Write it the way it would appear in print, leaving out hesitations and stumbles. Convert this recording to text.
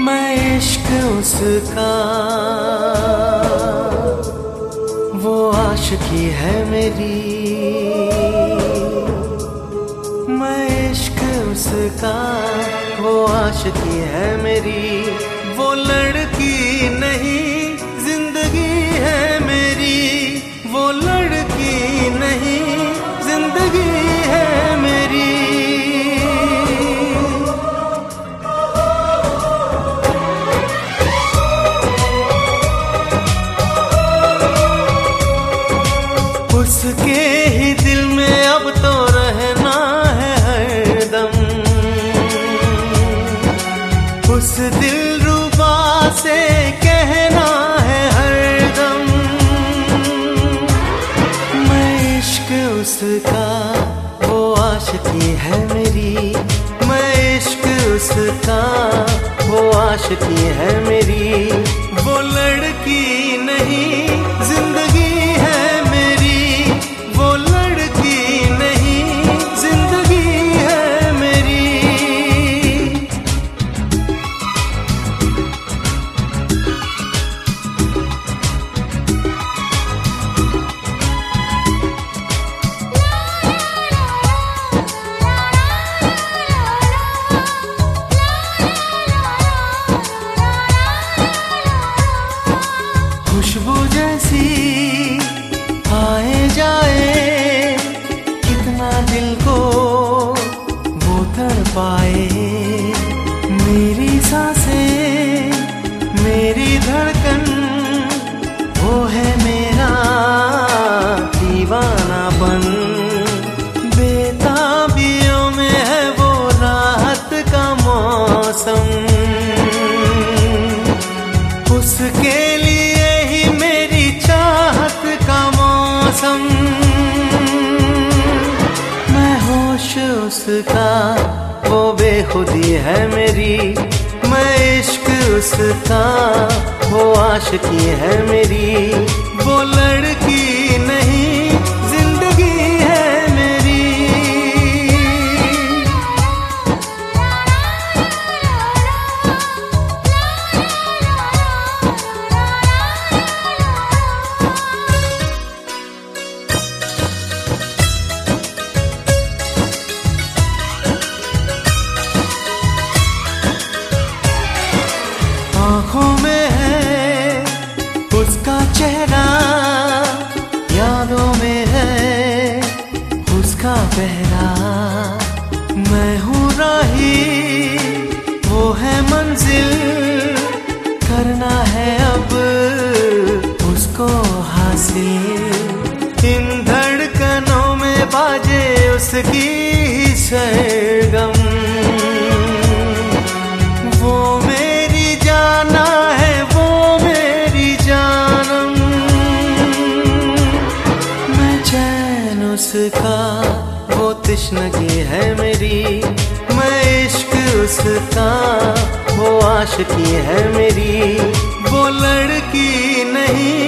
मैं इश्क उसका, वो आशिकी है मेरी। मैं इश्क उसका, वो आशिकी है मेरी। वो लड़की नहीं जिंदगी है मेरी। वो लड़की नहीं जिंदगी है मेरी। उसके ही दिल में अब तो रहना है हरदम। उस दिलरुबा से कहना है हरदम। मैं इश्क उसका, वो आशिकी है मेरी। मैं इश्क उसका, वो आशिकी है मेरी। वो लड़की नहीं जिंदगी है मेरी। वो लड़की नहीं जिंदगी है मेरी। खुशबू जैसी आए जाए, कितना दिल को वो तड़पाए। मेरी सांसें, मेरी धड़कन, वो है मेरा दीवानापन। बेताबियों में है वो राहत का मौसम। उसके लिए ही मेरी चाहत का मौसम। मैं होश उसका, वो बेखुदी है मेरी। मैं इश्क उसका, वो आशिकी है मेरी। वो लड़की नहीं जिंदगी है मेरी। आँखों में है उसका चेहरा, यादों में है उसका पहरा। मैं हूँ राही, वो है मंजिल। करना है अब उसको हासिल। इन धड़कनों में बाजे उसकी ही सरगम। वो मेरी जाना है, वो मेरी जानम। मैं चैन उसका, वो तश्नगी है मेरी। मैं इश्क उसका, वो आशिकी है मेरी। वो लड़की नहीं